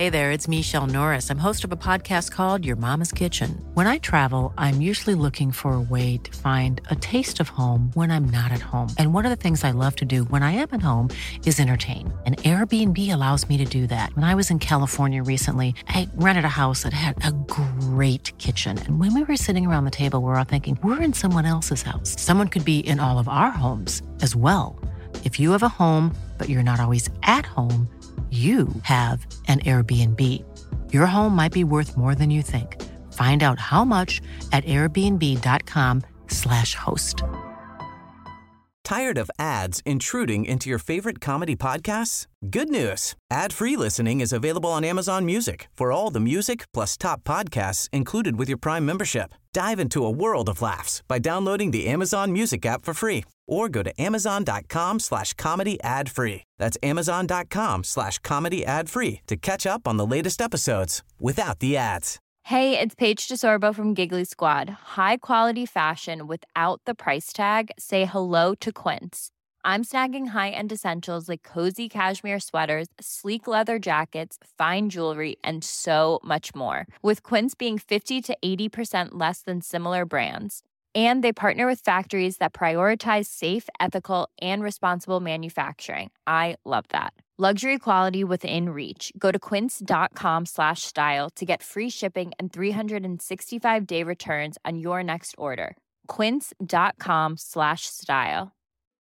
Hey there, it's Michelle Norris. I'm host of a podcast called Your Mama's Kitchen. When I travel, I'm usually looking for a way to find a taste of home when I'm not at home. And one of the things I love to do when I am at home is entertain. And Airbnb allows me to do that. When I was in California recently, I rented a house that had a great kitchen. And when we were sitting around the table, we were all thinking, we're in someone else's house. Someone could be in all of our homes as well. If you have a home, but you're not always at home, you have an Airbnb. Your home might be worth more than you think. Find out how much at airbnb.com/host. Tired of ads intruding into your favorite comedy podcasts? Good news. Ad-free listening is available on Amazon Music for all the music plus top podcasts included with your Prime membership. Dive into a world of laughs by downloading the Amazon Music app for free or go to amazon.com/comedy ad-free. That's amazon.com/comedy ad-free to catch up on the latest episodes without the ads. Hey, it's Paige DeSorbo from Giggly Squad. High quality fashion without the price tag. Say hello to Quince. I'm snagging high-end essentials like cozy cashmere sweaters, sleek leather jackets, fine jewelry, and so much more. With Quince being 50 to 80% less than similar brands. And they partner with factories that prioritize safe, ethical, and responsible manufacturing. I love that. Luxury quality within reach. Go to quince.com/style to get free shipping and 365-day returns on your next order. Quince.com/style.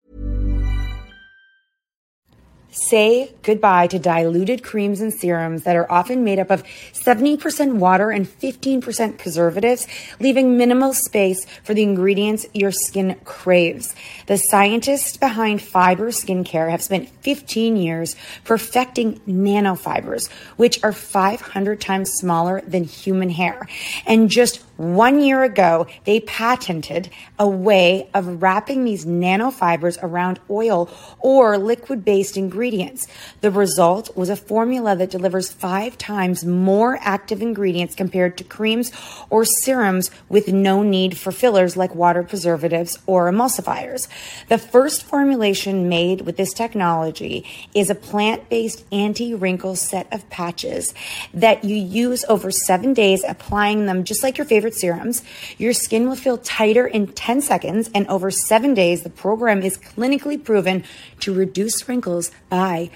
Say goodbye to diluted creams and serums that are often made up of 70% water and 15% preservatives, leaving minimal space for the ingredients your skin craves. The scientists behind Fiber Skincare have spent 15 years perfecting nanofibers, which are 500 times smaller than human hair. And just 1 year ago, they patented a way of wrapping these nanofibers around oil or liquid-based ingredients. The result was a formula that delivers 5 times more active ingredients compared to creams or serums with no need for fillers like water preservatives or emulsifiers. The first formulation made with this technology is a plant-based anti-wrinkle set of patches that you use over 7 days, applying them just like your favorite serums. Your skin will feel tighter in 10 seconds, and over 7 days, the program is clinically proven to reduce wrinkles by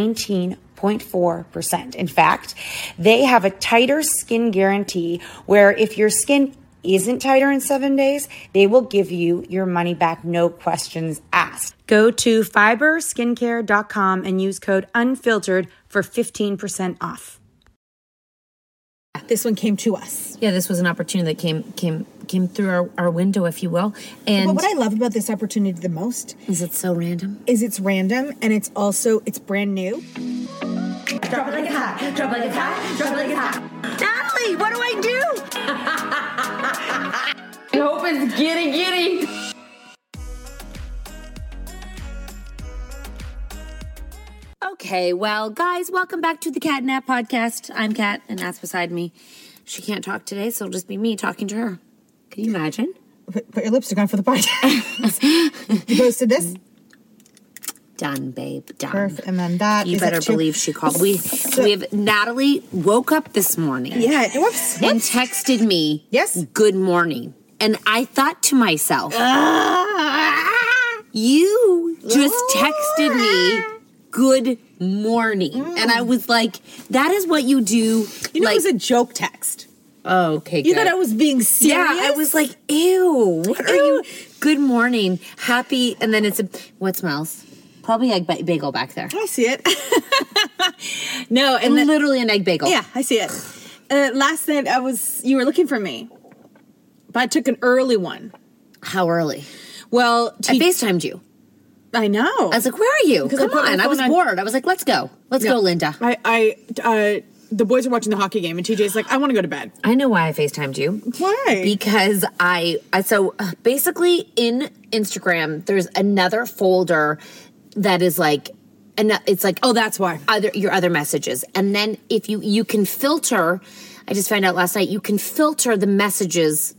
19.4%. In fact, they have a tighter skin guarantee where if your skin isn't tighter in 7 days, they will give you your money back, no questions asked. Go to fiberskincare.com and use code UNFILTERED for 15% off. This one came to us. Yeah, this was an opportunity that came through our window, if you will. And but what I love about this opportunity the most is it's so random. It's random, and it's brand new. Drop it like it's hot. Drop it like it's hot. Drop it like it's hot. Natalie, what do I do? I hope it's giddy. Okay, well, guys, welcome back to the Cat Nap Podcast. I'm Kat, and that's beside me. She can't talk today, so it'll just be me talking to her. Can you imagine? Put your lipstick on for the podcast. You posted this? Done, babe, done. Perfect. And then that. You better believe she called. We have Natalie woke up this morning. Yeah. Whoops. And texted me. Yes. Good morning. And I thought to myself, you just texted me good morning. And I was like, that is what you do. You know, it was a joke text. Oh, okay, good. You thought I was being serious? Yeah, I was like, ew, what are you? Good morning. Happy. And then what smells? Probably egg bagel back there. I see it. No, and literally an egg bagel. Yeah, I see it. Last night you were looking for me, but I took an early one. How early? Well, I FaceTimed you. I know. I was like, where are you? Come on. I was bored. I was like, let's go. Let's go, Linda. The boys are watching the hockey game, and TJ's like, I want to go to bed. I know why I FaceTimed you. Why? Because so basically in Instagram, there's another folder that is like, and it's like, oh, that's why. Your other messages. And then if you can filter, I just found out last night, you can filter the messages.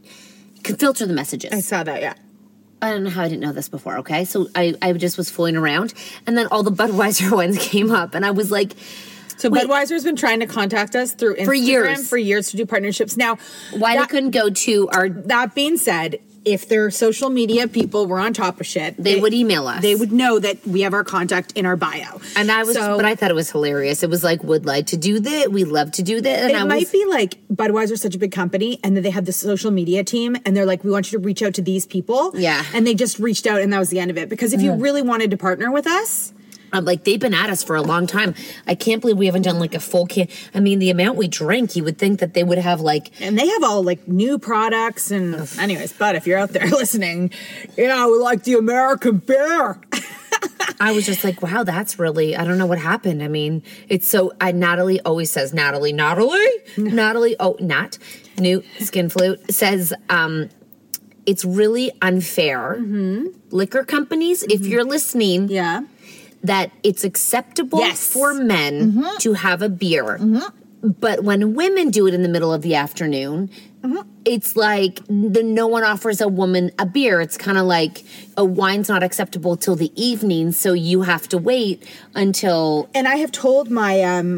I saw that, yeah. I don't know how I didn't know this before, okay? So I just was fooling around, and then all the Budweiser ones came up, and I was like, So Budweiser's been trying to contact us through Instagram for years to do partnerships. Now, why they couldn't go to our... That being said, if their social media people were on top of shit, they would email us. They would know that we have our contact in our bio. And but I thought it was hilarious. It was like, would like to do this. We love to do this. And might be like Budweiser's such a big company, and then they have the social media team, and they're like, we want you to reach out to these people. Yeah. And they just reached out, and that was the end of it. Because if you really wanted to partner with us... like, they've been at us for a long time. I can't believe we haven't done, like, a full can. I mean, the amount we drink, you would think that they would have, like... And they have all, like, new products and... Anyways, but if you're out there listening, we like the American beer. I was just like, wow, that's really... I don't know what happened. I mean, it's so... Natalie always says, Natalie, oh, Nat, Newt, Skin Flute, says... it's really unfair. Liquor companies, if you're listening... Yeah. That it's acceptable for men to have a beer. But when women do it in the middle of the afternoon, it's like no one offers a woman a beer. It's kind of like a wine's not acceptable till the evening, so you have to wait until... And I have told my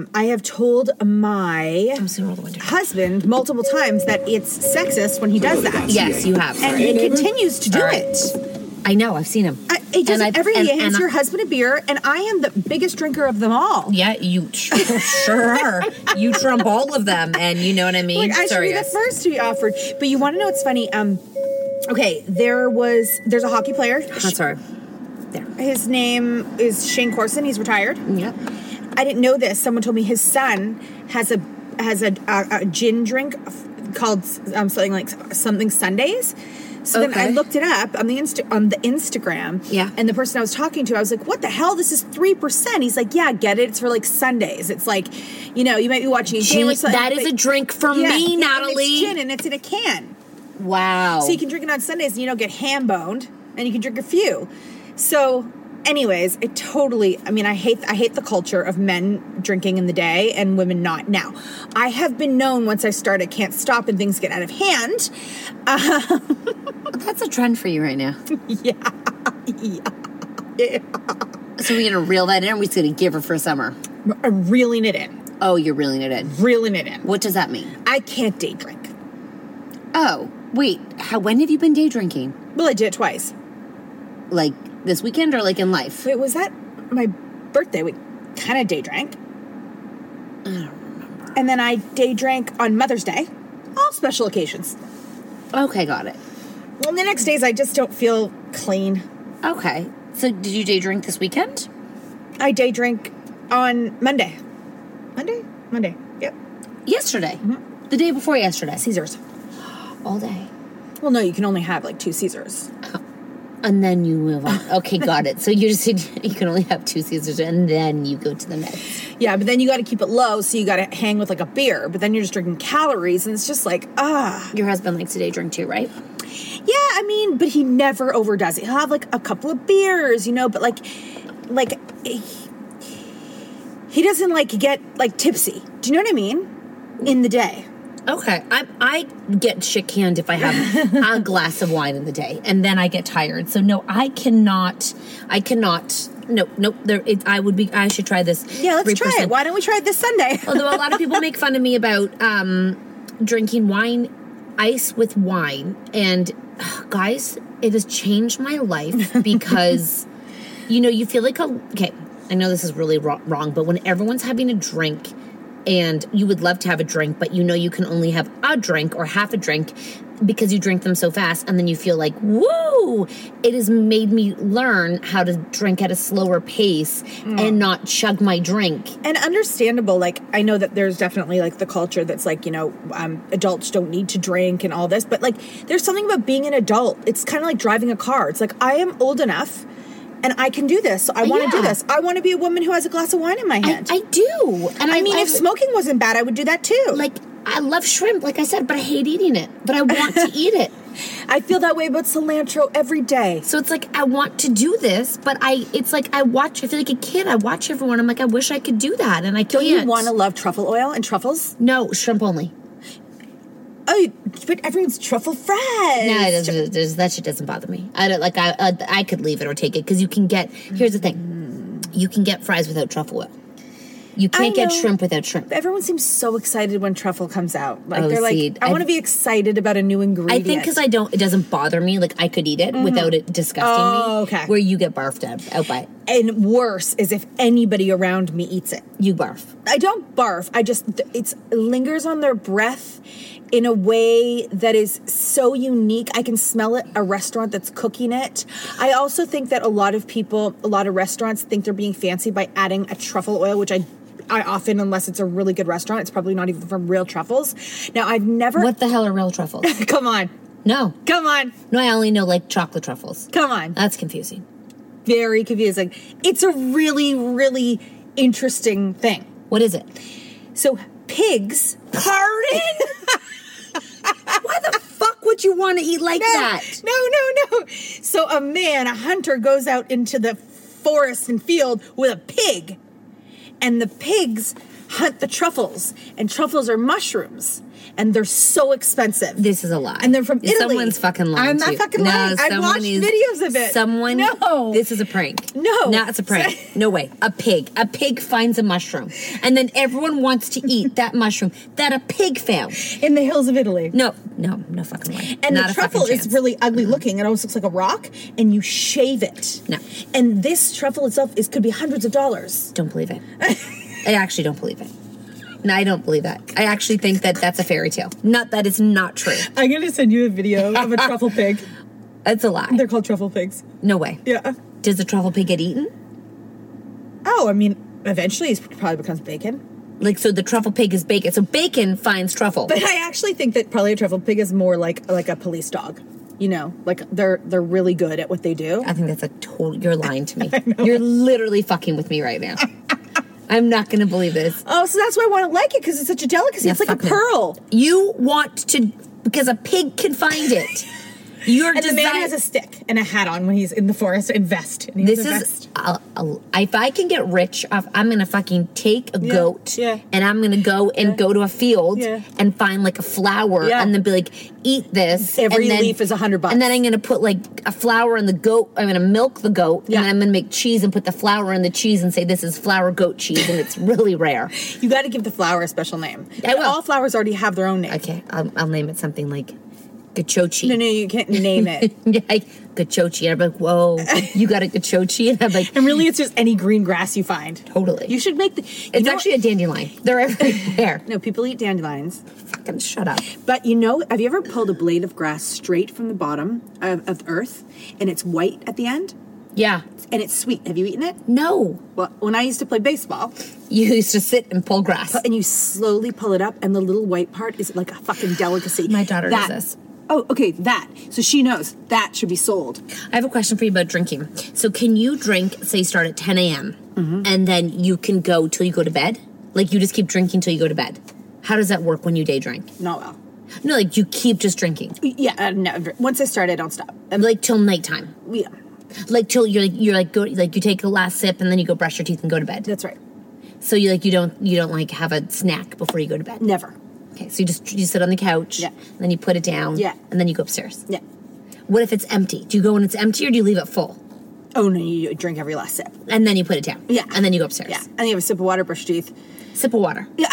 husband multiple times that it's sexist when he does that. Yes, you have. And he continues to do it. I know, I've seen him. He does it every day. He hands your husband a beer, and I am the biggest drinker of them all. Yeah, you sure are. You trump all of them, and you know what I mean? Like, I should be the first to be offered. But you want to know what's funny? Okay, there's a hockey player. Sorry. There. His name is Shane Corson. He's retired. Yeah. I didn't know this. Someone told me his son has a gin drink called something Sundays. So then I looked it up on the Instagram. Yeah. And the person I was talking to, I was like, what the hell? This is 3%. He's like, yeah, get it. It's for like Sundays. It's like, you might be watching a game or something. That is a drink for me, Natalie. And it's gin and it's in a can. Wow. So you can drink it on Sundays and you don't get ham boned and you can drink a few. So anyways, I hate the culture of men drinking in the day and women not. Now, I have been known once I start, I can't stop and things get out of hand. That's a trend for you right now. Yeah. So we're going to reel that in, or we're just going to give her for summer? I'm reeling it in. Oh, you're reeling it in. Reeling it in. What does that mean? I can't day drink. Oh, wait. When have you been day drinking? Well, I did it twice. Like this weekend or like in life? Wait, was that my birthday? We kind of day drank. I don't remember. And then I day drank on Mother's Day. All special occasions. Okay, got it. Well, the next days I just don't feel clean. Okay. So did you day drink this weekend? I day drink on Monday. Monday. Yep. Yesterday. The day before yesterday. Caesars. All day. Well, no, you can only have like 2 Caesars. And then you move on. Okay, got it. So you just said you can only have 2 Caesars and then you go to the Mets. Yeah, but then you got to keep it low, so you got to hang with like a beer. But then you're just drinking calories, and it's just like, Your husband likes to day drink too, right? Yeah, I mean, but he never overdoes it. He'll have like a couple of beers, but like he doesn't like get like tipsy. Do you know what I mean? In the day. Okay, I get shit canned if I have a glass of wine in the day, and then I get tired. So no, I cannot. No. I should try this. Yeah, let's 3%. Try it. Why don't we try it this Sunday? Although a lot of people make fun of me about drinking ice with wine, and guys, it has changed my life because you feel like okay. I know this is really wrong, but when everyone's having a drink. And you would love to have a drink, but you can only have a drink or half a drink because you drink them so fast, and then you feel like, woo! It has made me learn how to drink at a slower pace and not chug my drink. And understandable, like, I know that there's definitely, like, the culture that's like, adults don't need to drink and all this, but, like, there's something about being an adult. It's kind of like driving a car. It's like, I am old enough and I can do this. So I want to do this. I want to be a woman who has a glass of wine in my hand. I do. And I mean, if smoking wasn't bad, I would do that too. Like, I love shrimp, like I said, but I hate eating it. But I want to eat it. I feel that way about cilantro every day. So it's like, I want to do this, but I feel like a kid. I watch everyone. I'm like, I wish I could do that. And I can't. Don't you want to love truffle oil and truffles? No, shrimp only. Oh, but everyone's truffle fresh. No, that shit doesn't bother me. I don't like. I could leave it or take it because you can get. Here's the thing, you can get fries without truffle oil. You can't I get know. shrimp without shrimp. Everyone seems so excited when truffle comes out. Like Oh, they're see, like, I want to be excited about a new ingredient. I think because it doesn't bother me. Like, I could eat it without it disgusting me. Oh, okay. Where you get barfed out by it. And worse is if anybody around me eats it. You barf. I don't barf. It lingers on their breath in a way that is so unique. I can smell it, a restaurant that's cooking it. I also think that a lot of restaurants think they're being fancy by adding a truffle oil, which I often, unless it's a really good restaurant, it's probably not even from real truffles. Now, I've never... What the hell are real truffles? Come on. No. Come on. No, I only know, like, chocolate truffles. Come on. That's confusing. Very confusing. It's a really, really interesting thing. What is it? So, pigs... Pardon? Why the fuck would you want to eat like that? No. So a hunter goes out into the forest and field with a pig. And the pigs hunt the truffles. And truffles are mushrooms. And they're so expensive. This is a lie. And they're from Italy. Someone's fucking lying I'm to not you. fucking lying. I've watched videos of it. No. This is a prank. No. No, it's a prank. No way. A pig finds a mushroom. And then everyone wants to eat that mushroom that a pig found. In the hills of Italy. No fucking way. And not the a truffle fucking is chance. really ugly looking. It almost looks like a rock. And you shave it. No. And this truffle itself could be hundreds of dollars. Don't believe it. I actually don't believe it. No, I don't believe that. I actually think that that's a fairy tale. Not that it's not true. I'm going to send you a video of a truffle pig. It's a lie. They're called truffle pigs. No way. Yeah. Does the truffle pig get eaten? Oh, I mean, eventually it probably becomes bacon. Like, so the truffle pig is bacon. So bacon finds truffle. But I actually think that probably a truffle pig is more like a police dog. You know, like they're really good at what they do. I think that's a total... You're lying to me. You're literally fucking with me right now. I'm not going to believe this. Oh, so that's why I want to like it, because it's such a delicacy. Yeah, it's like a fuck it. pearl. You want to... Because a pig can find it. And the man has a stick and a hat on when he's in the forest and vest. And he has a vest. If I can get rich, I'm going to fucking take a goat and I'm going to go to a field and find like a flower and then be like, eat this. Every leaf is $100. And then I'm going to put like a flower in the goat. I'm going to milk the goat and then I'm going to make cheese and put the flour in the cheese and say this is flour goat cheese and it's really rare. You got to give the flower a special name. I will. All flowers already have their own name. Okay, I'll name it something like Gachochi. No, you can't name it. Gachochi. And I'm like, whoa, you got a Gachochi? And I'm like... And really, it's just any green grass you find. Totally. You should make It's actually a dandelion. They're everywhere. No, people eat dandelions. Fucking shut up. But have you ever pulled a blade of grass straight from the bottom of earth, and it's white at the end? Yeah. And it's sweet. Have you eaten it? No. Well, when I used to play baseball... You used to sit and pull grass. And you slowly pull it up, and the little white part is like a fucking delicacy. My daughter does this. Oh, okay, that. So she knows that should be sold. I have a question for you about drinking. So can you drink, say you start at 10 a.m., and then you can go till you go to bed? Like you just keep drinking till you go to bed? How does that work when you day drink? Not well. No, like you keep just drinking? Yeah, no. Once I start, I don't stop. Like till nighttime? Yeah. Like till you're you take a last sip and then you go brush your teeth and go to bed? That's right. So you don't like have a snack before you go to bed? Never. Okay, so you sit on the couch, and then you put it down, and then you go upstairs. Yeah. What if it's empty? Do you go when it's empty or do you leave it full? Oh, no, you drink every last sip. And then you put it down. Yeah. And then you go upstairs. Yeah. And you have a sip of water, brush your teeth. Sip of water. Yeah.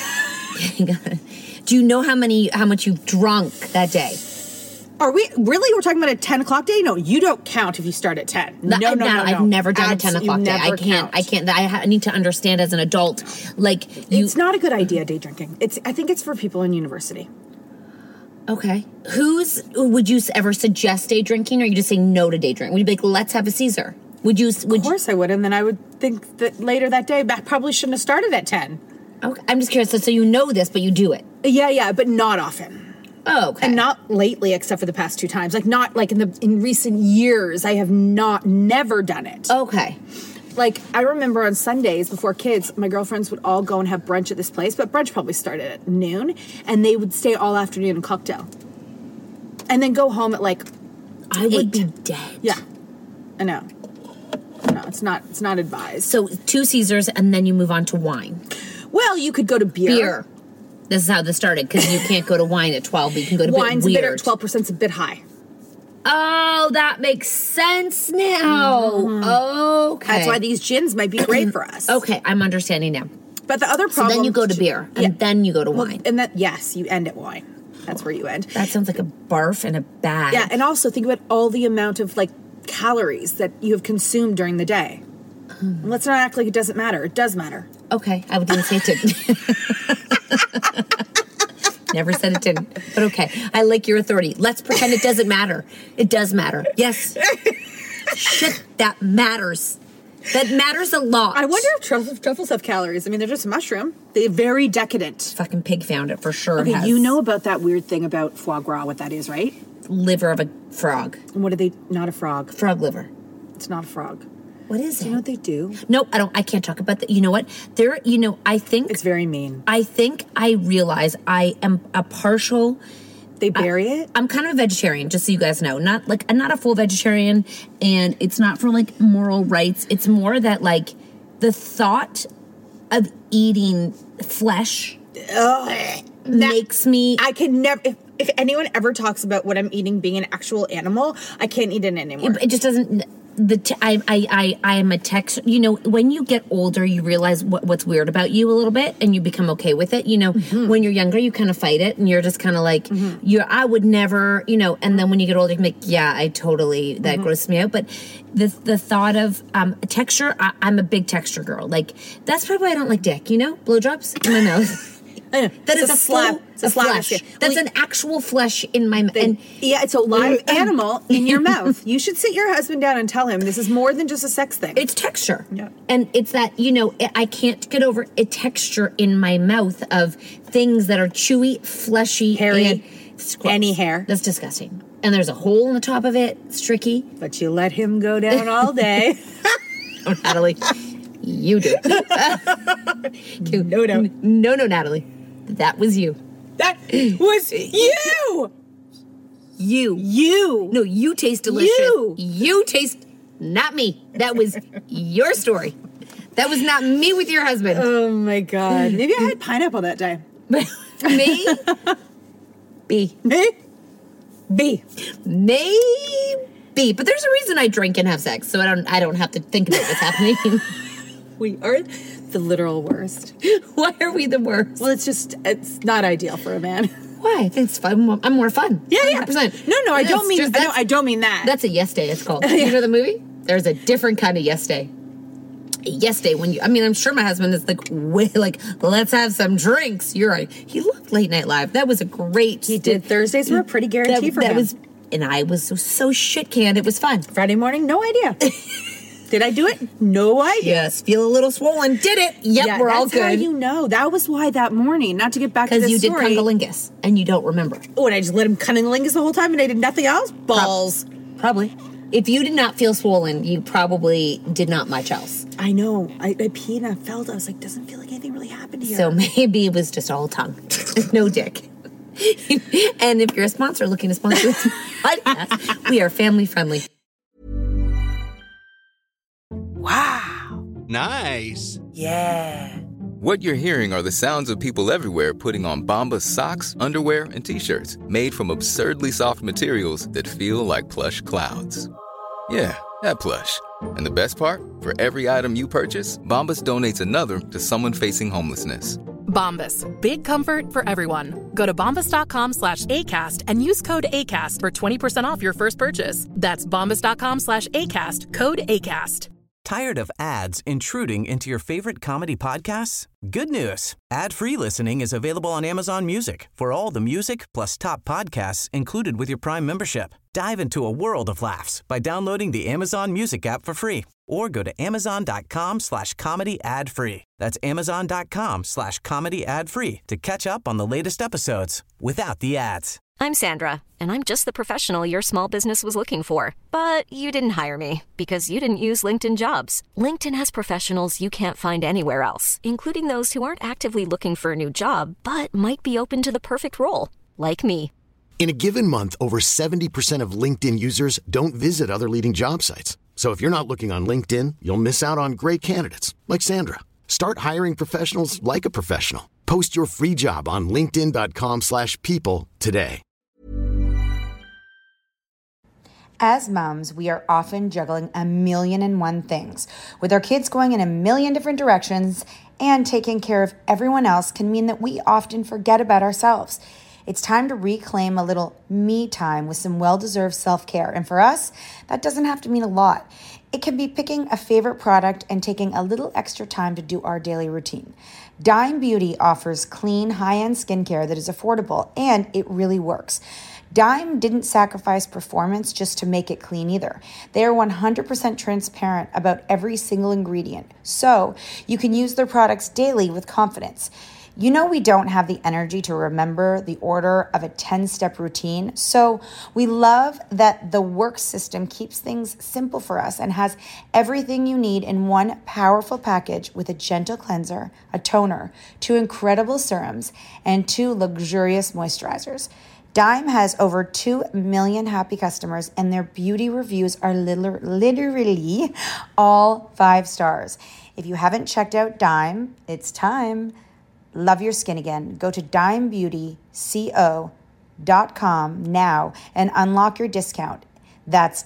Do you know how much you've drunk that day? Are we really? We're talking about a 10 o'clock day? No, you don't count if you start at 10. No. I've never done a 10 o'clock day. I can't. I need to understand as an adult. Like it's not a good idea, day drinking. I think it's for people in university. Okay. Would you ever suggest day drinking, or you just say no to day drinking? Would you be like, let's have a Caesar? Of course I would, and then I would think that later that day, I probably shouldn't have started at 10. Okay. I'm just curious. So you know this, but you do it. Yeah, but not often. Oh, okay. And not lately, except for the past 2 times. Like not like in recent years, I have never done it. Okay. Like I remember on Sundays before kids, my girlfriends would all go and have brunch at this place, but brunch probably started at noon, and they would stay all afternoon in cocktail, and then go home at like I 8. would be dead. Yeah, I know. No, it's not advised. So 2 Caesars, and then you move on to wine. Well, you could go to beer. This is how this started, because you can't go to wine at 12, but you can go to wine's weird. a bit at 12%'s a bit high. Oh, that makes sense now. Okay. That's why these gins might be great for us. Okay, I'm understanding now. But the other So problem... then you go to beer, and then you go to wine. And that, yes, you end at wine. That's where you end. That sounds like a barf in a bag. Yeah, and also think about all the amount of, like, calories that you have consumed during the day. Let's not act like it doesn't matter. It does matter. Okay, I didn't say it didn't. Never said it didn't. But okay, I like your authority. Let's pretend it doesn't matter. It does matter. Yes. Shit, that matters. That matters a lot. I wonder if truffles have calories. I mean, they're just a mushroom. They're very decadent. Fucking pig found it for sure. Okay, It has you know about that weird thing about foie gras, what that is, right? liver of a frog. And what are they? Not a frog. Frog liver. It's not a frog. What is Do it? you know what they do? Nope, I can't talk about that. You know what? I think It's very mean. I think I realize I am a partial. They bury it? I'm kind of a vegetarian, just so you guys know. I'm not a full vegetarian, and it's not for like moral rights. It's more that like the thought of eating flesh makes me. I can never. If anyone ever talks about what I'm eating being an actual animal, I can't eat it anymore. It just doesn't. I am a texture. You know, when you get older, you realize what's weird about you a little bit, and you become okay with it. You know, when you're younger, you kind of fight it, and you're just kind of like, I would never, you know. And then when you get older, you can be like, yeah, I totally that grosses me out. But the thought of texture, I'm a big texture girl. Like that's probably why I don't like dick. You know, blowjobs in my mouth. I know. That It's is a slap. It's a slap. flesh. That's an actual flesh in my mouth. Yeah, it's a live animal in your mouth. You should sit your husband down and tell him this is more than just a sex thing. It's texture. Yeah. And it's that, you know, I can't get over a texture in my mouth of things that are chewy, fleshy, Hairy. and it's gross. Any hair. That's disgusting. And there's a hole in the top of it. It's tricky. But you let him go down all day. Oh, Natalie. You do. No, Natalie. That was you. That was you! You. No, you taste delicious. You taste, not me. That was your story. That was not me with your husband. Oh my God. Maybe I had pineapple that day. Me? B. Me? B. Maybe. But there's a reason I drink and have sex, so I don't have to think about what's happening. We are the literal worst. Why are we the worst? Well, it's not ideal for a man. Why? I think it's fun. I'm more fun. Yeah. 100%. No, I don't mean I don't mean that. That's a yes day, it's called. You know the movie? There's a different kind of yes day. A yes day when I'm sure my husband is like, let's have some drinks. You're right. He loved Late Night Live. That was a great. He did. Thursdays were a pretty guarantee for him. And I was so shit canned. It was fun. Friday morning, no idea. Did I do it? No idea. Yes, feel a little swollen. Did it? Yep, Yeah, we're all good. That's how you know. That was why that morning, not to get back to this Because you story. did cunnilingus, and you don't remember. Oh, and I just let him cunnilingus the whole time and I did nothing else? Balls. Probably. If you did not feel swollen, you probably did not much else. I know. I peed and I felt. I was like, doesn't feel like anything really happened here. So maybe it was just all tongue. No dick. And if you're a sponsor looking to sponsor this podcast, we are family friendly. Wow. Nice. Yeah. What you're hearing are the sounds of people everywhere putting on Bombas socks, underwear, and T-shirts made from absurdly soft materials that feel like plush clouds. Yeah, that plush. And the best part? For every item you purchase, Bombas donates another to someone facing homelessness. Bombas. Big comfort for everyone. Go to bombas.com/ACAST and use code ACAST for 20% off your first purchase. That's bombas.com/ACAST. Code ACAST. Tired of ads intruding into your favorite comedy podcasts? Good news. Ad-free listening is available on Amazon Music for all the music plus top podcasts included with your Prime membership. Dive into a world of laughs by downloading the Amazon Music app for free or go to amazon.com/comedy ad-free. That's amazon.com/comedy ad-free to catch up on the latest episodes without the ads. I'm Sandra, and I'm just the professional your small business was looking for. But you didn't hire me because you didn't use LinkedIn Jobs. LinkedIn has professionals you can't find anywhere else, including those who aren't actively looking for a new job, but might be open to the perfect role, like me. In a given month, over 70% of LinkedIn users don't visit other leading job sites. So if you're not looking on LinkedIn, you'll miss out on great candidates like Sandra. Start hiring professionals like a professional. Post your free job on linkedin.com/people today. As moms, we are often juggling a million and one things, with our kids going in a million different directions And taking care of everyone else can mean that we often forget about ourselves. It's time to reclaim a little me time with some well-deserved self-care. And for us, that doesn't have to mean a lot. It can be picking a favorite product and taking a little extra time to do our daily routine. Dime Beauty offers clean, high-end skincare that is affordable, and it really works. Dime didn't sacrifice performance just to make it clean either. They are 100% transparent about every single ingredient, so you can use their products daily with confidence. You know we don't have the energy to remember the order of a 10-step routine, so we love that the work system keeps things simple for us and has everything you need in one powerful package with a gentle cleanser, a toner, 2 incredible serums, and 2 luxurious moisturizers. Dime has over 2 million happy customers, and their beauty reviews are literally all 5 stars. If you haven't checked out Dime, it's time. Love your skin again. Go to dimebeautyco.com now and unlock your discount. That's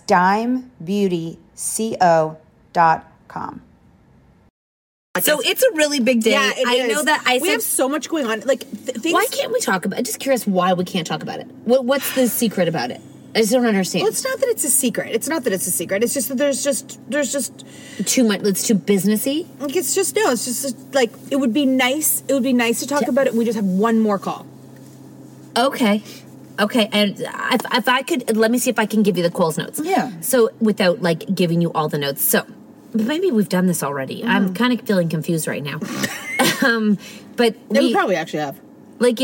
dimebeautyco.com. So it's a really big day. Yeah, it is. Know that we have so much going on. Like, things. Why can't we talk about it? I'm just curious why we can't talk about it. What's the secret about it? I just don't understand. Well, it's not that it's a secret. It's just that there's just too much. It's too businessy. It's just like it would be nice. It would be nice to talk about it. And we just have one more call. Okay, and if I could, let me see if I can give you the Coles notes. Yeah. So without like giving you all the notes. So maybe we've done this already. I'm kind of feeling confused right now. But we probably actually have. Like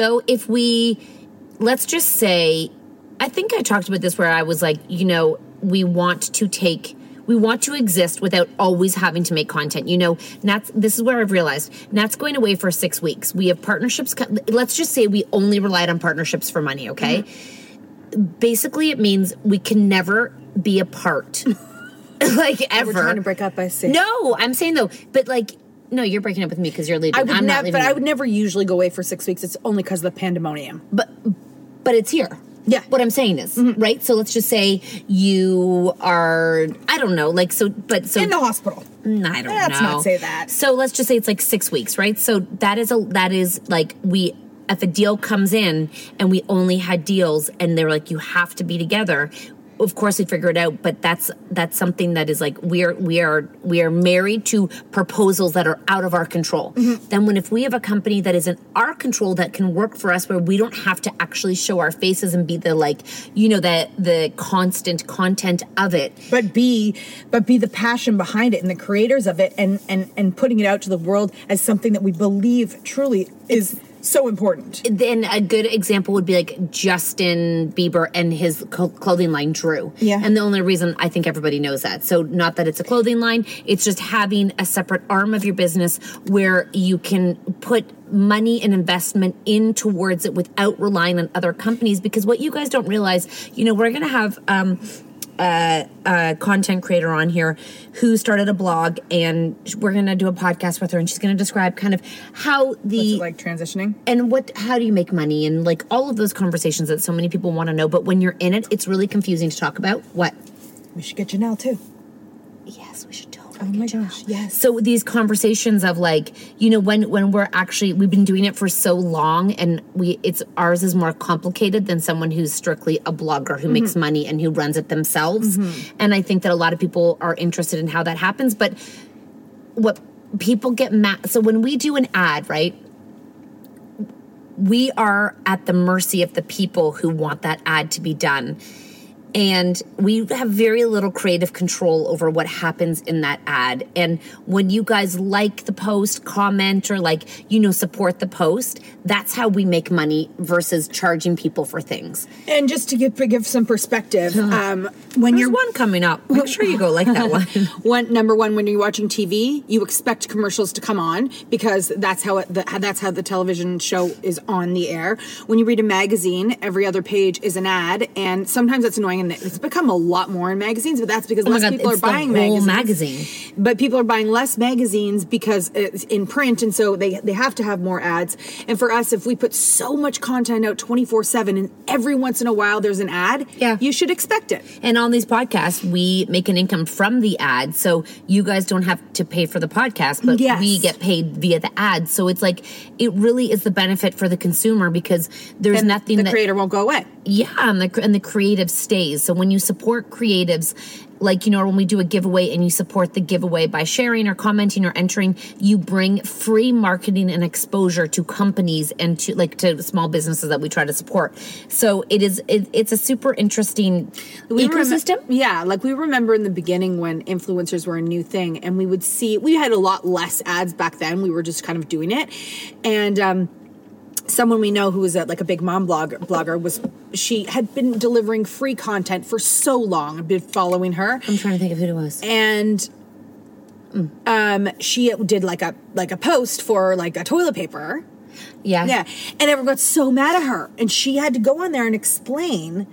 let's just say. I think I talked about this where I was like, we want to exist without always having to make content. This is where I've realized Nat's going away for 6 weeks. We have partnerships. Let's just say we only relied on partnerships for money, okay? Mm-hmm. Basically, it means we can never be apart. Like, ever. We're trying to break up by 6. No, I'm saying though, but like, no, you're breaking up with me because you're leaving. I'm not leaving. But I would never usually go away for 6 weeks. It's only because of the pandemonium. But it's here. Yeah. What I'm saying is, right? So let's just say you are, I don't know, like, so in the hospital. I don't know. Let's not say that. So let's just say it's like 6 weeks, right? So that is like if a deal comes in and we only had deals and they're like, you have to be together, of course we'd figure it out, but that's something that is like we are married to proposals that are out of our control. Mm-hmm. Then if we have a company that is in our control that can work for us, where we don't have to actually show our faces and be the the constant content of it, but be the passion behind it and the creators of it, and putting it out to the world as something that we believe truly is so important. Then a good example would be like Justin Bieber and his clothing line, Drew. Yeah. And the only reason I think everybody knows that. So not that it's a clothing line, it's just having a separate arm of your business where you can put money and investment in towards it without relying on other companies. Because what you guys don't realize, we're going to have a content creator on here who started a blog, and we're going to do a podcast with her, and she's going to describe kind of how what's it like transitioning and how do you make money and like all of those conversations that so many people want to know, but when you're in it, it's really confusing to talk about. What? We should get Janelle too. Yes, we should totally. Oh my gosh, yes. So these conversations of like, when we've been doing it for so long, and ours is more complicated than someone who's strictly a blogger who makes money and who runs it themselves. Mm-hmm. And I think that a lot of people are interested in how that happens. But what people get mad, so when we do an ad, right, we are at the mercy of the people who want that ad to be done. And we have very little creative control over what happens in that ad. And when you guys like the post, comment, or support the post, that's how we make money versus charging people for things. And just to give some perspective, when there's one coming up, make sure you go like that one. Number one, when you're watching TV, you expect commercials to come on because that's how the television show is on the air. When you read a magazine, every other page is an ad, and sometimes it's annoying. and it's become a lot more in magazines, but that's because Oh my less God, people are it's the buying whole magazines. magazine. But people are buying less magazines because it's in print, and so they have to have more ads. And for us, if we put so much content out 24/7 and every once in a while there's an ad, you should expect it. And on these podcasts, we make an income from the ad, so you guys don't have to pay for the podcast, but we get paid via the ad. So it's like, it really is the benefit for the consumer, because there's nothing the creator won't go away. Yeah, and the creative stays. So when you support creatives, like, you know, when we do a giveaway and you support the giveaway by sharing or commenting or entering, you bring free marketing and exposure to companies and to small businesses that we try to support. So it's a super interesting ecosystem. We remember in the beginning when influencers were a new thing, and we had a lot less ads back then. We were just kind of doing it. And someone we know who was a big mom blogger she had been delivering free content for so long. I've been following her. I'm trying to think of who it was. And she did like a post for like a toilet paper. Yeah. And everyone got so mad at her, and she had to go on there and explain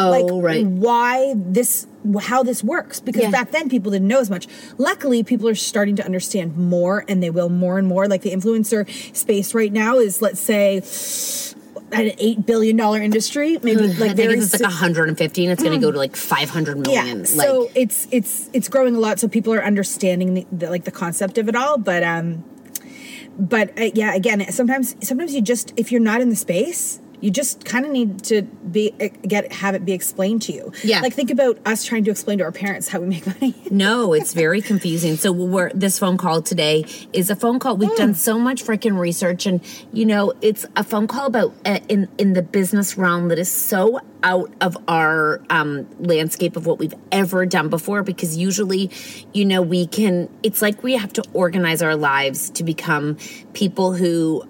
how this works, because back then people didn't know as much. Luckily, people are starting to understand more, and they will more and more. Like the influencer space right now is, let's say, an $8 billion industry. Maybe I think it's like 150, and it's going to go to like 500 million. Yeah, so it's growing a lot. So people are understanding the concept of it all. But again, sometimes you just, if you're not in the space, you just kind of need to have it be explained to you. Yeah. Like, think about us trying to explain to our parents how we make money. No, it's very confusing. So this phone call today is a phone call. We've done so much freaking research, and, you know, it's a phone call about in the business realm that is so out of our landscape of what we've ever done before, because usually, you know, it's like we have to organize our lives to become people who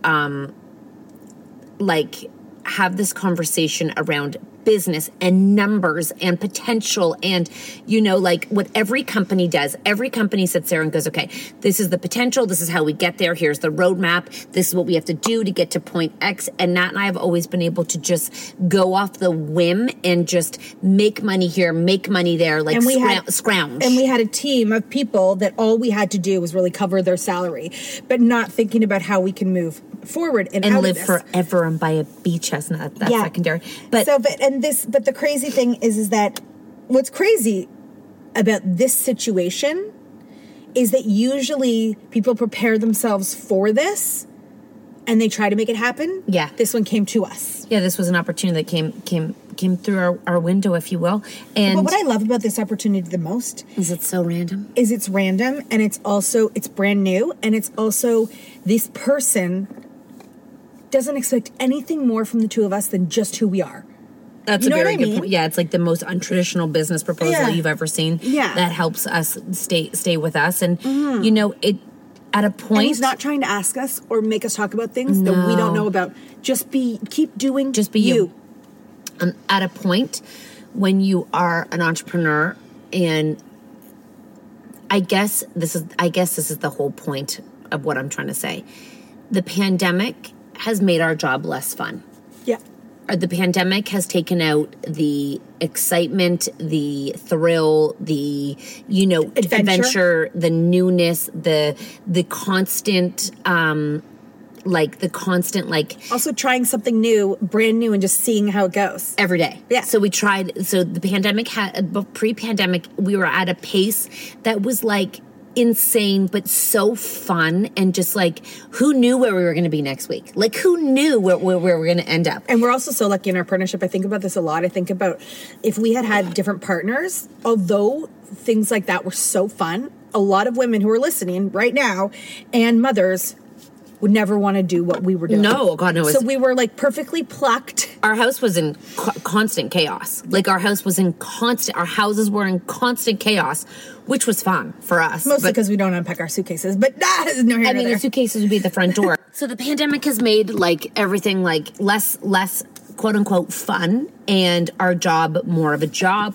have this conversation around business and numbers and potential, and, you know, like what every company does. Every company sits there and goes, okay, this is the potential, this is how we get there, here's the roadmap, this is what we have to do to get to point X. And Nat and I have always been able to just go off the whim and just make money here, make money there, like scrounge. And we had a team of people that all we had to do was really cover their salary, but not thinking about how we can move forward and live forever and buy a beach house. That's secondary. But the crazy thing is that what's crazy about this situation is that usually people prepare themselves for this and they try to make it happen. Yeah. This one came to us. Yeah, this was an opportunity that came through our window, if you will. And but what I love about this opportunity the most is it's so random. It's random, and it's brand new, and it's also this person doesn't expect anything more from the two of us than just who we are. That's a very good point. Yeah, it's like the most untraditional business proposal you've ever seen. Yeah. That helps us stay with us. And, you know, at a point... And he's not trying to ask us or make us talk about things that we don't know about. Just keep doing you. At a point when you are an entrepreneur, and I guess this is the whole point of what I'm trying to say. The pandemic has made our job less fun. Yeah. The pandemic has taken out the excitement, the thrill, the, you know, adventure, the newness, the constant, also trying something new, brand new, and just seeing how it goes every day. Yeah. So we tried. So the pandemic pre-pandemic, we were at a pace that was like insane, but so fun, and just like, who knew where we were going to be next week? Like, who knew where we were going to end up? And we're also so lucky in our partnership. I think about this a lot. I think about if we had different partners, although things like that were so fun, a lot of women who are listening right now and mothers would never want to do what we were doing. No, God, no. So we were like perfectly plucked. Our house was in constant chaos. Like, our houses were in constant chaos, which was fun for us. Mostly because we don't unpack our suitcases, but the suitcases would be at the front door. So the pandemic has made like everything like less quote unquote fun, and our job more of a job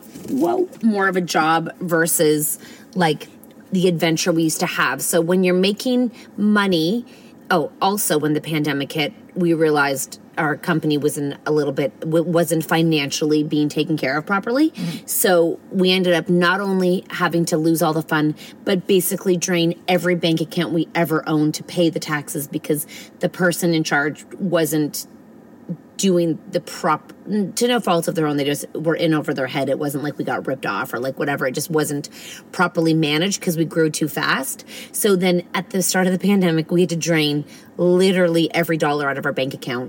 versus like the adventure we used to have. So when you're making money Also, when the pandemic hit, we realized our company wasn't financially being taken care of properly. Mm-hmm. So we ended up not only having to lose all the fund, but basically drain every bank account we ever owned to pay the taxes because the person in charge wasn't doing the to no fault of their own. They just were in over their head. It wasn't like we got ripped off or like whatever. It just wasn't properly managed because we grew too fast. So then at the start of the pandemic, we had to drain literally every dollar out of our bank account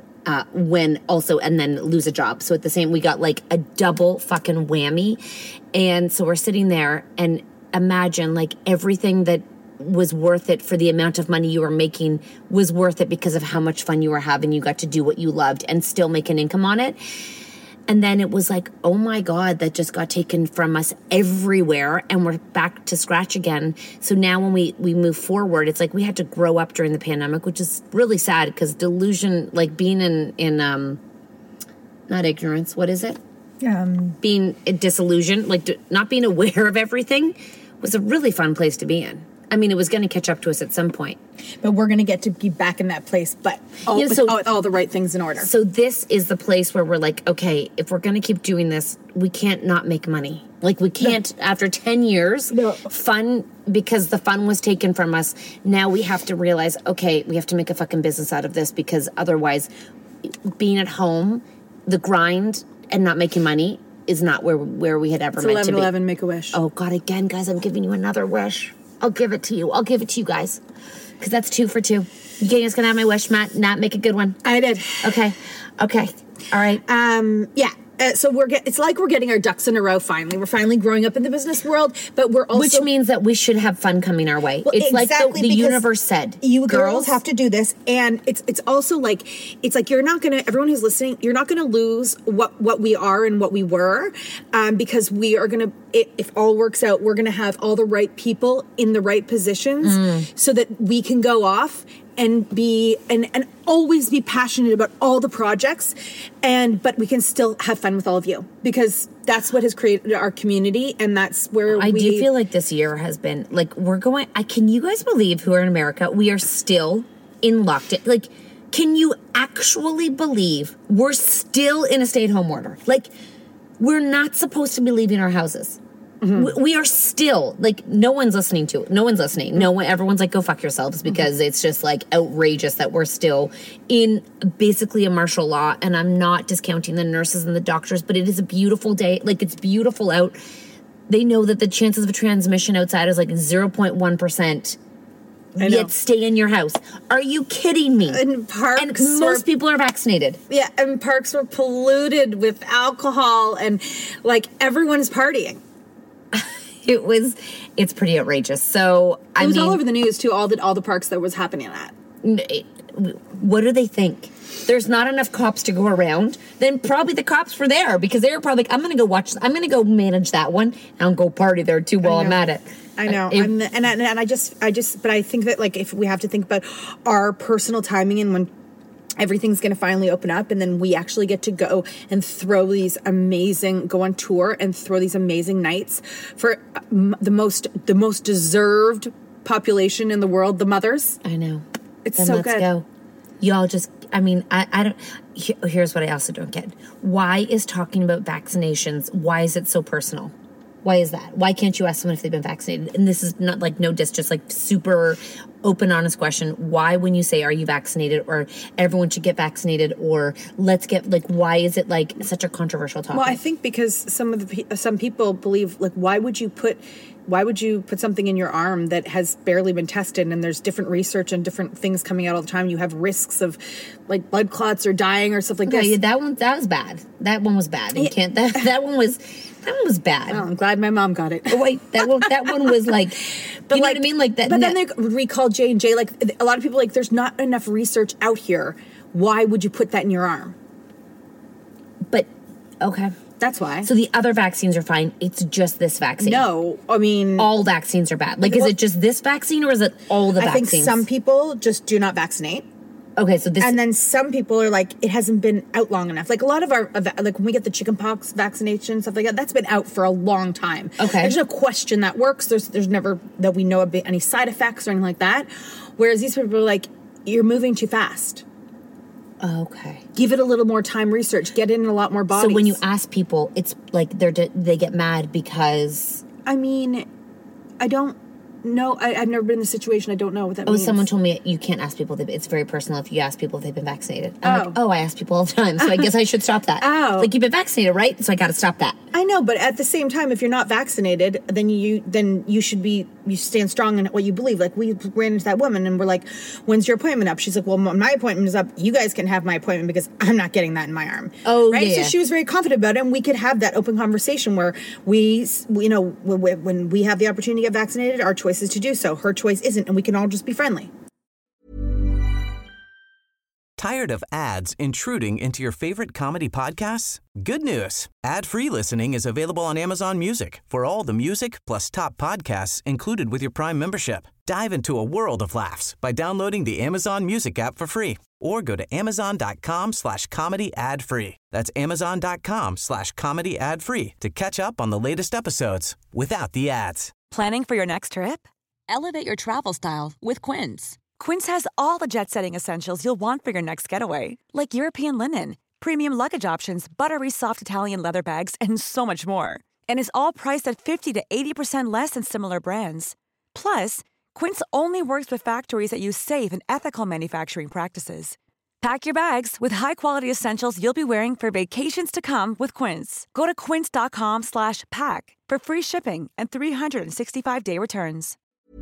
and then lose a job. So at the same, we got like a double fucking whammy. And so we're sitting there and imagine like everything that was worth it for the amount of money you were making was worth it because of how much fun you were having. You got to do what you loved and still make an income on it. And then it was like, oh my God, that just got taken from us everywhere and we're back to scratch again. So now when we move forward, it's like we had to grow up during the pandemic, which is really sad because delusion, like being in not ignorance, what is it? Being disillusioned, like not being aware of everything was a really fun place to be in. I mean, it was going to catch up to us at some point. But we're going to get to be back in that place, but with all the right things in order. So this is the place where we're like, okay, if we're going to keep doing this, we can't not make money. Like we can't, after 10 years, fun, because the fun was taken from us. Now we have to realize, okay, we have to make a fucking business out of this because otherwise being at home, the grind and not making money is not where we had ever meant to be. 11 make a wish. Oh God, again, guys, I'm giving you another wish. I'll give it to you. I'll give it to you guys. Because that's 2 for 2. You guys gonna have my wish, Matt? Nat, make a good one. I did. Okay. All right. Yeah. So it's like we're getting our ducks in a row finally. We're finally growing up in the business world, but we're also... Which means that we should have fun coming our way. Well, it's exactly, like the universe said. You girls have to do this. And it's also like, it's like you're not going to... Everyone who's listening, you're not going to lose what we are and what we were because we are going to... If all works out, we're going to have all the right people in the right positions so that we can go off and be and always be passionate about all the projects but we can still have fun with all of you because that's what has created our community and that's where I do feel like this year has been like can you guys believe who are in America we are still in lockdown? Like, can you actually believe we're still in a stay-at-home order? Like, we're not supposed to be leaving our houses. Mm-hmm. We are still, like, no one's listening to it. No one's listening. No one, everyone's like, go fuck yourselves because it's just, like, outrageous that we're still in basically a martial law. And I'm not discounting the nurses and the doctors, but it is a beautiful day. Like, it's beautiful out. They know that the chances of a transmission outside is, like, 0.1%. Yet stay in your house. Are you kidding me? And most people are vaccinated. Yeah, and parks were polluted with alcohol and, like, everyone is partying. It's pretty outrageous. So it was all over the news too. All the parks that was happening at. What do they think? There's not enough cops to go around. Then probably the cops were there because they were probably like, I'm going to go manage that one and I'll go party there too while I'm at it. I know. But I think that like if we have to think about our personal timing and when everything's going to finally open up and then we actually get to go and go on tour and throw these amazing nights for the most deserved population in the world, the mothers. I know. It's then so let's good. Go. Y'all just, I mean, I don't, here's what I also don't get. Why is talking about vaccinations, why is it so personal? Why is that? Why can't you ask someone if they've been vaccinated? And this is not like no diss, just like super open, honest question. Why, when you say, are you vaccinated or everyone should get vaccinated or let's get, like, why is it like such a controversial topic? Well, I think because some people believe, like, why would you put something in your arm that has barely been tested and there's different research and different things coming out all the time? You have risks of like blood clots or dying or stuff like this. Yeah, that was bad. That one was bad. You can't, that one was bad. Well, I'm glad my mom got it. Oh, wait, that one was like, but you know what I mean? Like that. But then they recalled J&J. Like a lot of people, like there's not enough research out here. Why would you put that in your arm? But okay. That's why. So the other vaccines are fine. It's just this vaccine. No, I mean... all vaccines are bad. Like, is it just this vaccine or is it all the vaccines? I think some people just do not vaccinate. Okay, so this... And then some people are like, it hasn't been out long enough. Like, a lot of our... Like, when we get the chickenpox vaccination, stuff like that, that's been out for a long time. Okay. There's no question that works. There's never... that we know of any side effects or anything like that. Whereas these people are like, you're moving too fast. Okay. Give it a little more time, research, get in a lot more bodies. So when you ask people, it's like they get mad because... I mean, I don't know. I've never been in a situation. I don't know what that means. Someone told me you can't ask people. It's very personal if you ask people if they've been vaccinated. I'm like, I ask people all the time, so I guess I should stop that. Oh. Like, you've been vaccinated, right? So I got to stop that. I know, but at the same time, if you're not vaccinated, then you should stand strong in what you believe. Like, we ran into that woman and we're like, when's your appointment up? She's like, well, my appointment is up. You guys can have my appointment because I'm not getting that in my arm. Oh, right? yeah. So she was very confident about it, and we could have that open conversation where we, you know, when we have the opportunity to get vaccinated, our choice is to do so. Her choice isn't, and we can all just be friendly. Tired of ads intruding into your favorite comedy podcasts? Good news. Ad-free listening is available on Amazon Music for all the music plus top podcasts included with your Prime membership. Dive into a world of laughs by downloading the Amazon Music app for free or go to amazon.com/comedy ad-free. That's amazon.com/comedy ad-free to catch up on the latest episodes without the ads. Planning for your next trip? Elevate your travel style with Quince. Quince has all the jet-setting essentials you'll want for your next getaway, like European linen, premium luggage options, buttery soft Italian leather bags, and so much more. And is all priced at 50 to 80% less than similar brands. Plus, Quince only works with factories that use safe and ethical manufacturing practices. Pack your bags with high-quality essentials you'll be wearing for vacations to come with Quince. Go to quince.com/pack for free shipping and 365-day returns.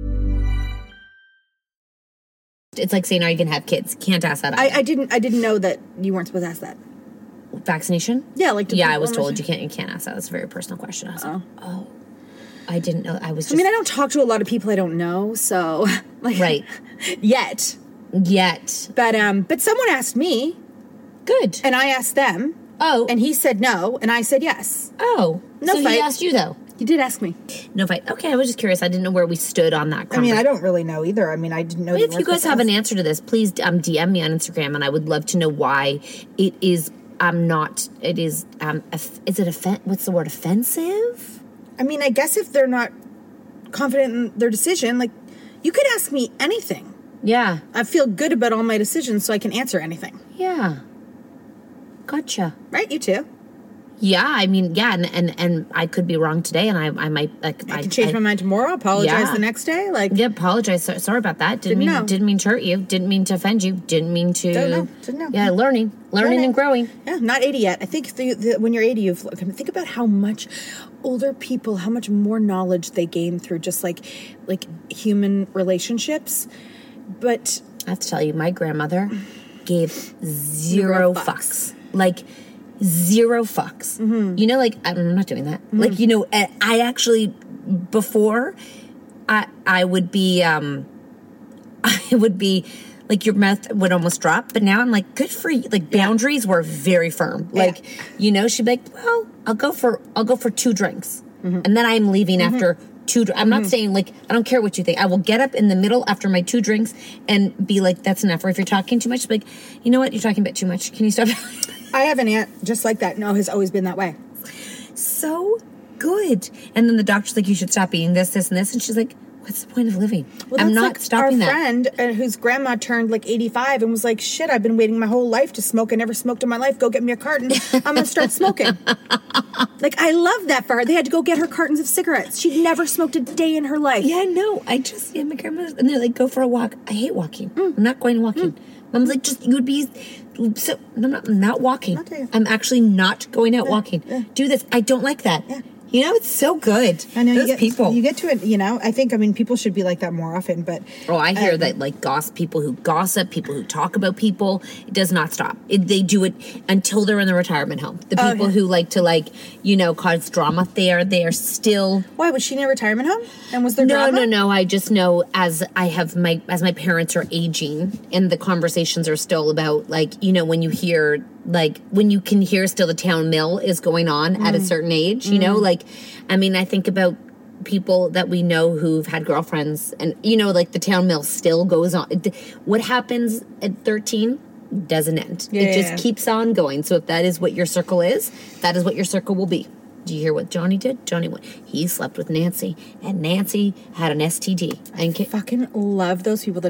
It's like saying, are you going to have kids? Can't ask that. I didn't know that you weren't supposed to ask that. Vaccination? Yeah, like... I was told you can't ask that. That's a very personal question. I was like, oh. I didn't know. I don't talk to a lot of people I don't know, so... like, right. Yet. But someone asked me. Good. And I asked them. Oh. And he said no, and I said yes. Oh. No so fight. He asked you, though? He did ask me. No fight. Okay, I was just curious. I didn't know where we stood on that. I mean, I don't really know either. I mean, I didn't know. If you guys have an answer to this, please DM me on Instagram, and I would love to know why it is. It is. Is it what's the word? Offensive? I mean, I guess if they're not confident in their decision, like, you could ask me anything. Yeah. I feel good about all my decisions, so I can answer anything. Yeah. Gotcha. Right? You too. Yeah, I mean, yeah, and I could be wrong today, and I might like I can change my mind tomorrow. Apologize the next day, like apologize. Sorry about that. Didn't mean to hurt you. Didn't mean to offend you. Didn't mean to. Didn't know. Yeah, learning and growing. Yeah, not 80 yet. I think when you're 80, you've think about how much older people, how much more knowledge they gain through just like human relationships. But I have to tell you, my grandmother gave zero fucks. Like. Zero fucks. Mm-hmm. You know, like, I'm not doing that. Mm-hmm. Like, you know, I actually, before, I would be, like, your mouth would almost drop, but now I'm like, good for you. Like, boundaries were very firm. Like, you know, she'd be like, well, I'll go for 2 drinks. Mm-hmm. And then I'm leaving after 2 I'm not saying, like, I don't care what you think. I will get up in the middle after my 2 drinks and be like, that's enough. Or if you're talking too much, be like, you know what? You're talking a bit too much. Can you stop? I have an aunt just like that. No, has always been that way. So good. And then the doctor's like, you should stop eating this, and this. And she's like, what's the point of living? Well, I'm not like stopping that. Our friend whose grandma turned like 85 and was like, shit, I've been waiting my whole life to smoke. I never smoked in my life. Go get me a carton. I'm going to start smoking. Like, I love that for her. They had to go get her cartons of cigarettes. She'd never smoked a day in her life. Yeah, no. my grandma's, and they're like, go for a walk. I hate walking. I'm not going walking. Mom's like, you would be... So I'm not walking. I'm actually not going out walking. Yeah. Do this. I don't like that. Yeah. You know, it's so good. I know. Those people. You get to it, you know. I think, people should be like that more often, but... Oh, I hear that, like, people who gossip, people who talk about people, it does not stop. They do it until they're in the retirement home. The people who like to, like, you know, cause drama, they are still... Why, was she in a retirement home? And was there drama? No. I just know as my parents are aging and the conversations are still about, like, you know, when you hear... Like, when you can hear still the town mill is going on at a certain age, you know? Like, I mean, I think about people that we know who've had girlfriends and, you know, like, the town mill still goes on. What happens at 13 doesn't end. It just keeps on going. So if that is what your circle is, that is what your circle will be. Do you hear what Johnny did? He slept with Nancy, and Nancy had an STD. I fucking love those people that are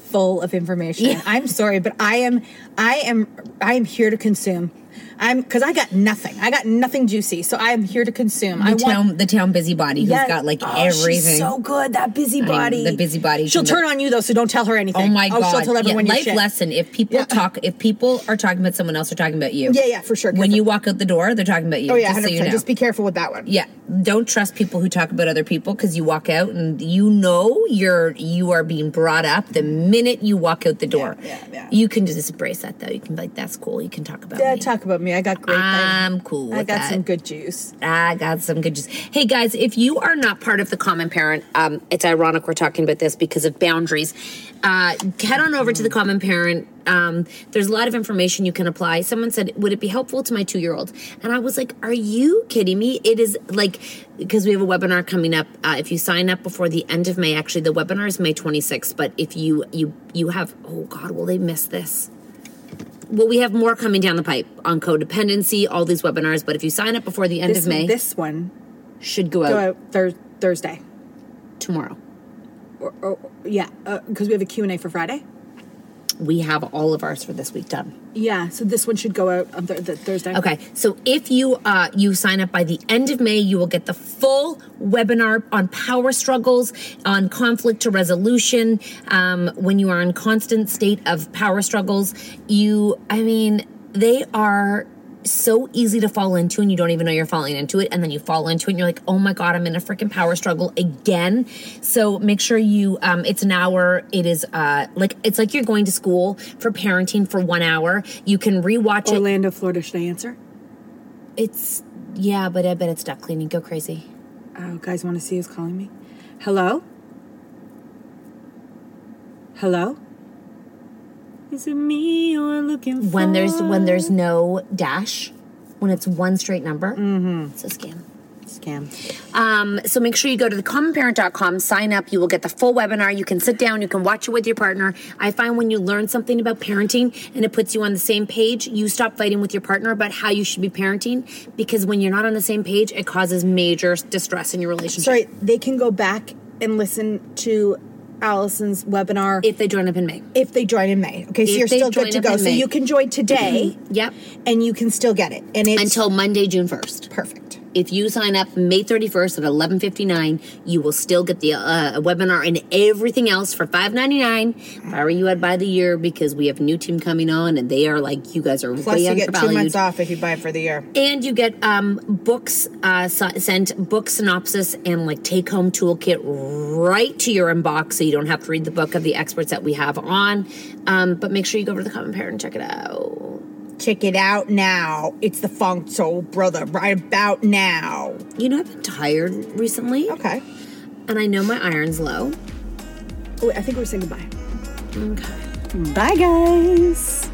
full of information. Yeah. I'm sorry, but I am here to consume. Because I got nothing. I got nothing juicy, so I am here to consume. The town busybody who's got like everything. She's so good, that busybody. The busybody. She'll turn on you though, so don't tell her anything. Oh my God! She'll tell everyone your life shit. lesson: if people if people are talking about someone else, they're talking about you. Yeah, for sure. When you walk out the door, they're talking about you. Oh yeah, 100%. Just so you know. Just be careful with that one. Yeah, don't trust people who talk about other people because you walk out and you are being brought up the minute you walk out the door. Yeah. You can just embrace that though. You can be like, that's cool. You can talk about me. Yeah, talk about me. I got great things. I'm cool with I got that. some good juice. I got some good juice. Hey guys, if you are not part of the Common Parent, it's ironic we're talking about this because of boundaries. Head on over to the Common Parent. There's a lot of information you can apply. Someone said, would it be helpful to my 2-year-old? And I was like, are you kidding me? It is like, because we have a webinar coming up. If you sign up before the end of May, actually the webinar is May 26th, but if you have, oh God, will they miss this? Well, we have more coming down the pipe on codependency, all these webinars. But if you sign up before the end of May, this one should go out Thursday, tomorrow. Because we have a Q&A for Friday. We have all of ours for this week done. Yeah, so this one should go out on Thursday. Okay, so if you sign up by the end of May, you will get the full webinar on power struggles, on conflict to resolution. When you are in constant state of power struggles, they are so easy to fall into and you don't even know you're falling into it, and then you fall into it and you're like, oh my God, I'm in a freaking power struggle again. So make sure you it's an hour. It is it's like you're going to school for parenting for 1 hour. You can rewatch Orlando, Florida. Should I answer? But I bet it's duck cleaning. Go crazy. Oh, guys want to see who's calling me? Hello? Is it me you're looking for? When there's no dash, when it's one straight number, it's a scam. So make sure you go to thecommonparent.com, sign up. You will get the full webinar. You can sit down. You can watch it with your partner. I find when you learn something about parenting and it puts you on the same page, you stop fighting with your partner about how you should be parenting, because when you're not on the same page, it causes major distress in your relationship. Sorry, they can go back and listen to Allison's webinar if they join up in May. Okay, so you're still good to go. So you can join today. Yep. And you can still get it. And it's until Monday, June 1st. Perfect. If you sign up May 31st at 11:59, you will still get the webinar and everything else for $5.99. If I were you, I'd buy the year, because we have a new team coming on and they are like, you guys are plus way you undervalued. get 2 months off if you buy it for the year. And you get books sent, book synopsis and like take-home toolkit right to your inbox, so you don't have to read the book of the experts that we have on. But make sure you go over to the Common Parent and check it out. Check it out now. It's the Funk Soul Brother right about now. You know, I've been tired recently. Okay. And I know my iron's low. Oh, I think we're saying goodbye. Okay. Bye, guys.